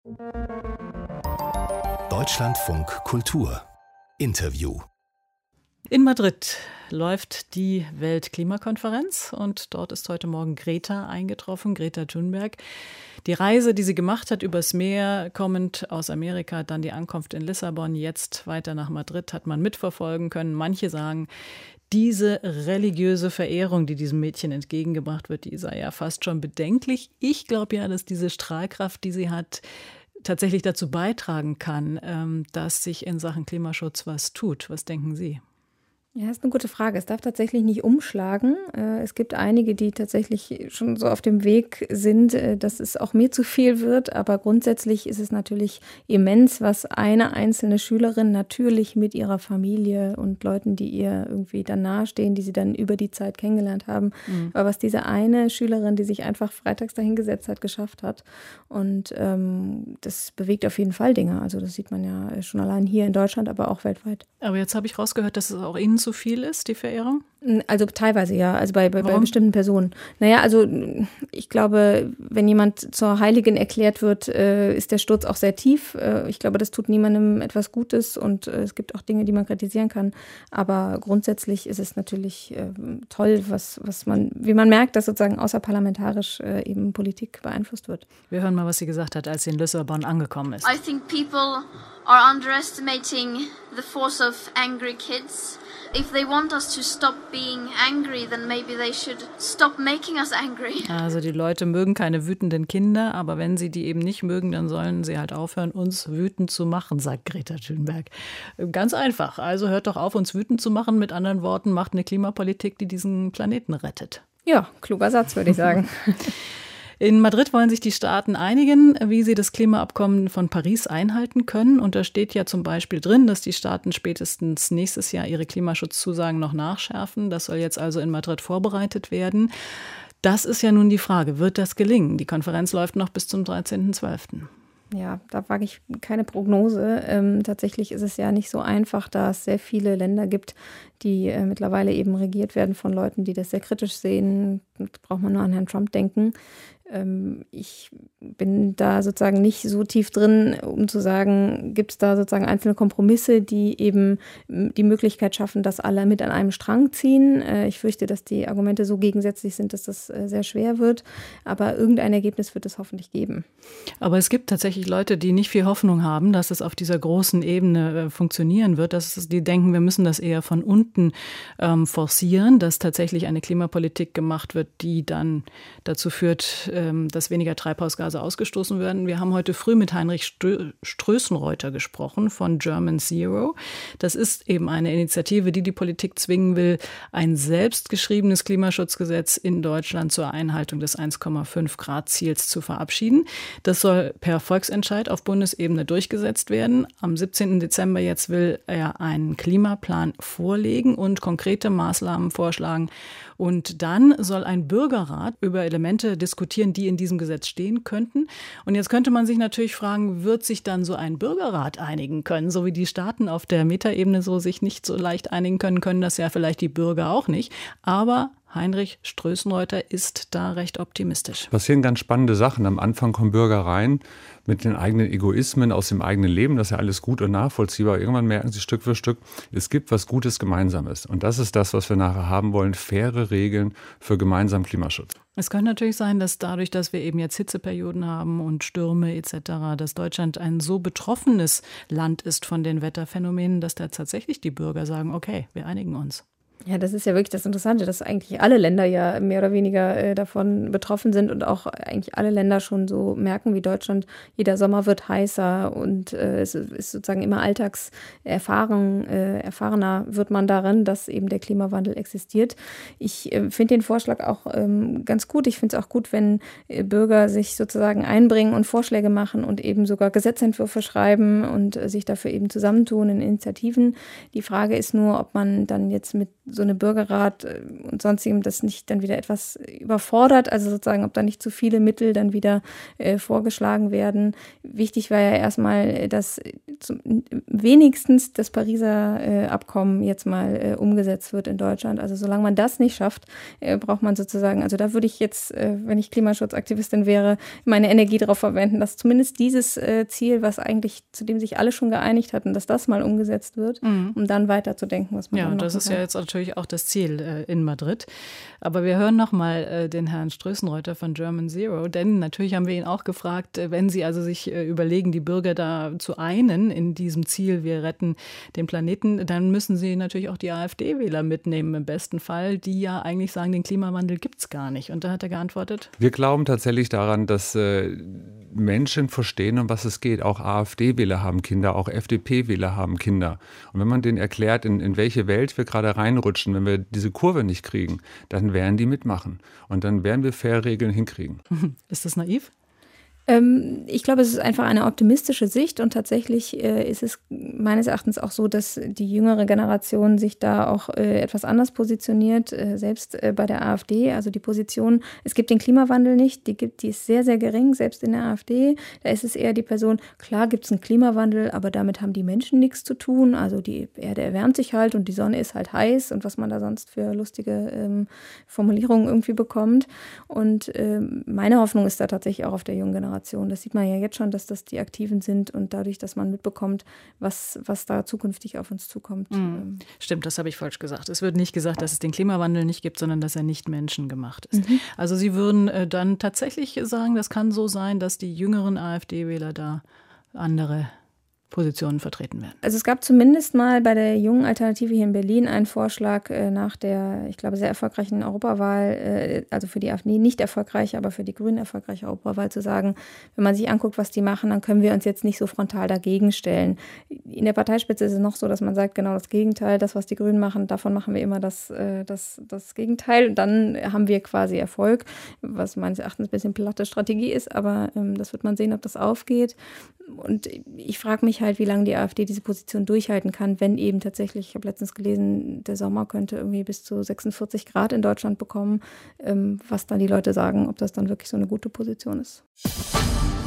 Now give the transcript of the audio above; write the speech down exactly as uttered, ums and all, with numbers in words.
Deutschlandfunk Kultur Interview. In Madrid läuft die Weltklimakonferenz und dort ist heute Morgen Greta eingetroffen, Greta Thunberg. Die Reise, die sie gemacht hat übers Meer, kommend aus Amerika, dann die Ankunft in Lissabon, jetzt weiter nach Madrid, hat man mitverfolgen können. Manche sagen, diese religiöse Verehrung, die diesem Mädchen entgegengebracht wird, die sei ja fast schon bedenklich. Ich glaube ja, dass diese Strahlkraft, die sie hat, tatsächlich dazu beitragen kann, dass sich in Sachen Klimaschutz was tut. Was denken Sie? Ja, ist eine gute Frage. Es darf tatsächlich nicht umschlagen. Es gibt einige, die tatsächlich schon so auf dem Weg sind, dass es auch mir zu viel wird. Aber grundsätzlich ist es natürlich immens, was eine einzelne Schülerin natürlich mit ihrer Familie und Leuten, die ihr irgendwie dann nahestehen, die sie dann über die Zeit kennengelernt haben, mhm. aber was diese eine Schülerin, die sich einfach freitags dahingesetzt hat, geschafft hat. Und ähm, das bewegt auf jeden Fall Dinge. Also das sieht man ja schon allein hier in Deutschland, aber auch weltweit. Aber jetzt habe ich rausgehört, dass es auch Ihnen zu viel ist, die Verehrung? Also teilweise ja, also bei, bei, bei bestimmten Personen. Naja, also ich glaube, wenn jemand zur Heiligen erklärt wird, äh, ist der Sturz auch sehr tief. Äh, ich glaube, das tut niemandem etwas Gutes und äh, es gibt auch Dinge, die man kritisieren kann. Aber grundsätzlich ist es natürlich äh, toll, was, was man, wie man merkt, dass sozusagen außerparlamentarisch äh, eben Politik beeinflusst wird. Wir hören mal, was sie gesagt hat, als sie in Lissabon angekommen ist. I think people are underestimating the force of angry kids. If they want us to stop being angry, then maybe they should stop making us angry. Also die Leute mögen keine wütenden Kinder, aber wenn sie die eben nicht mögen, dann sollen sie halt aufhören, uns wütend zu machen, sagt Greta Thunberg. Ganz einfach. Also hört doch auf, uns wütend zu machen. Mit anderen Worten, macht eine Klimapolitik, die diesen Planeten rettet. Ja, kluger Satz, würde ich sagen. In Madrid wollen sich die Staaten einigen, wie sie das Klimaabkommen von Paris einhalten können. Und da steht ja zum Beispiel drin, dass die Staaten spätestens nächstes Jahr ihre Klimaschutzzusagen noch nachschärfen. Das soll jetzt also in Madrid vorbereitet werden. Das ist ja nun die Frage, wird das gelingen? Die Konferenz läuft noch bis zum dreizehnten zwölften Ja, da wage ich keine Prognose. Ähm, tatsächlich ist es ja nicht so einfach, da es sehr viele Länder gibt, die äh, mittlerweile eben regiert werden von Leuten, die das sehr kritisch sehen. Da braucht man nur an Herrn Trump denken. Ähm, ich bin da sozusagen nicht so tief drin, um zu sagen, gibt es da sozusagen einzelne Kompromisse, die eben die Möglichkeit schaffen, dass alle mit an einem Strang ziehen. Äh, ich fürchte, dass die Argumente so gegensätzlich sind, dass das äh, sehr schwer wird. Aber irgendein Ergebnis wird es hoffentlich geben. Aber es gibt tatsächlich Leute, die nicht viel Hoffnung haben, dass es auf dieser großen Ebene äh, funktionieren wird. Dass es, die denken, wir müssen das eher von unten ähm, forcieren, dass tatsächlich eine Klimapolitik gemacht wird, die dann dazu führt, ähm, dass weniger Treibhausgase ausgestoßen werden. Wir haben heute früh mit Heinrich Strößenreuter gesprochen von German Zero. Das ist eben eine Initiative, die die Politik zwingen will, ein selbstgeschriebenes Klimaschutzgesetz in Deutschland zur Einhaltung des eins Komma fünf Grad Ziels zu verabschieden. Das soll per Volksentscheid auf Bundesebene durchgesetzt werden. Am siebzehnten Dezember jetzt will er einen Klimaplan vorlegen und konkrete Maßnahmen vorschlagen. Und dann soll ein Bürgerrat über Elemente diskutieren, die in diesem Gesetz stehen könnten. Und jetzt könnte man sich natürlich fragen, wird sich dann so ein Bürgerrat einigen können? So wie die Staaten auf der Metaebene so sich nicht so leicht einigen können, können das ja vielleicht die Bürger auch nicht. Aber Heinrich Strößenreuter ist da recht optimistisch. Passieren ganz spannende Sachen. Am Anfang kommen Bürger rein mit den eigenen Egoismen aus dem eigenen Leben. Das ist ja alles gut und nachvollziehbar. Irgendwann merken sie Stück für Stück, es gibt was Gutes Gemeinsames. Und das ist das, was wir nachher haben wollen. Faire Regeln für gemeinsamen Klimaschutz. Es könnte natürlich sein, dass dadurch, dass wir eben jetzt Hitzeperioden haben und Stürme et cetera, dass Deutschland ein so betroffenes Land ist von den Wetterphänomenen, dass da tatsächlich die Bürger sagen, okay, wir einigen uns. Ja, das ist ja wirklich das Interessante, dass eigentlich alle Länder ja mehr oder weniger äh, davon betroffen sind und auch eigentlich alle Länder schon so merken wie Deutschland, jeder Sommer wird heißer und äh, es ist sozusagen immer alltagserfahren, äh, erfahrener wird man darin, dass eben der Klimawandel existiert. Ich äh, finde den Vorschlag auch ähm, ganz gut. Ich finde es auch gut, wenn äh, Bürger sich sozusagen einbringen und Vorschläge machen und eben sogar Gesetzentwürfe schreiben und äh, sich dafür eben zusammentun in Initiativen. Die Frage ist nur, ob man dann jetzt mit so eine Bürgerrat und sonstigem das nicht dann wieder etwas überfordert, also sozusagen, ob da nicht zu viele Mittel dann wieder äh, vorgeschlagen werden. Wichtig war ja erstmal, dass zum, wenigstens das Pariser äh, Abkommen jetzt mal äh, umgesetzt wird in Deutschland. Also solange man das nicht schafft, äh, braucht man sozusagen, also da würde ich jetzt, äh, wenn ich Klimaschutzaktivistin wäre, meine Energie darauf verwenden, dass zumindest dieses äh, Ziel, was eigentlich, zu dem sich alle schon geeinigt hatten, dass das mal umgesetzt wird, mhm. um dann weiterzudenken, was man ja, dann machen das ist kann. Ja jetzt natürlich auch das Ziel äh, in Madrid. Aber wir hören nochmal äh, den Herrn Strößenreuter von German Zero, denn natürlich haben wir ihn auch gefragt, äh, wenn Sie also sich äh, überlegen, die Bürger da zu einen in diesem Ziel, wir retten den Planeten, dann müssen Sie natürlich auch die AfD-Wähler mitnehmen im besten Fall, die ja eigentlich sagen, den Klimawandel gibt es gar nicht. Und da hat er geantwortet: Wir glauben tatsächlich daran, dass äh, Menschen verstehen, um was es geht. Auch AfD-Wähler haben Kinder, auch F D P-Wähler haben Kinder. Und wenn man denen erklärt, in, in welche Welt wir gerade reinrutschen, wenn wir diese Kurve nicht kriegen, dann werden die mitmachen. Und dann werden wir faire Regeln hinkriegen. Ist das naiv? Ähm, ich glaube, es ist einfach eine optimistische Sicht und tatsächlich äh, ist es meines Erachtens auch so, dass die jüngere Generation sich da auch äh, etwas anders positioniert, äh, selbst äh, bei der AfD. Also die Position, es gibt den Klimawandel nicht, die gibt, die ist sehr, sehr gering, selbst in der AfD. Da ist es eher die Person, klar gibt es einen Klimawandel, aber damit haben die Menschen nichts zu tun. Also die Erde erwärmt sich halt und die Sonne ist halt heiß und was man da sonst für lustige ähm, Formulierungen irgendwie bekommt. Und ähm, meine Hoffnung ist da tatsächlich auch auf der jungen Generation. Das sieht man ja jetzt schon, dass das die Aktiven sind und dadurch, dass man mitbekommt, was, was da zukünftig auf uns zukommt. Mhm. Stimmt, das habe ich falsch gesagt. Es wird nicht gesagt, dass es den Klimawandel nicht gibt, sondern dass er nicht menschengemacht ist. Mhm. Also Sie würden äh, dann tatsächlich sagen, das kann so sein, dass die jüngeren AfD-Wähler da andere Positionen vertreten werden. Also es gab zumindest mal bei der jungen Alternative hier in Berlin einen Vorschlag äh, nach der, ich glaube, sehr erfolgreichen Europawahl, äh, also für die AfD nicht erfolgreich, aber für die Grünen erfolgreiche Europawahl zu sagen, wenn man sich anguckt, was die machen, dann können wir uns jetzt nicht so frontal dagegen stellen. In der Parteispitze ist es noch so, dass man sagt, genau das Gegenteil, das, was die Grünen machen, davon machen wir immer das, äh, das, das Gegenteil. Und dann haben wir quasi Erfolg, was meines Erachtens ein bisschen platte Strategie ist, aber ähm, das wird man sehen, ob das aufgeht. Und ich frage mich halt, wie lange die AfD diese Position durchhalten kann, wenn eben tatsächlich, ich habe letztens gelesen, der Sommer könnte irgendwie bis zu sechsundvierzig Grad in Deutschland bekommen, ähm, was dann die Leute sagen, ob das dann wirklich so eine gute Position ist.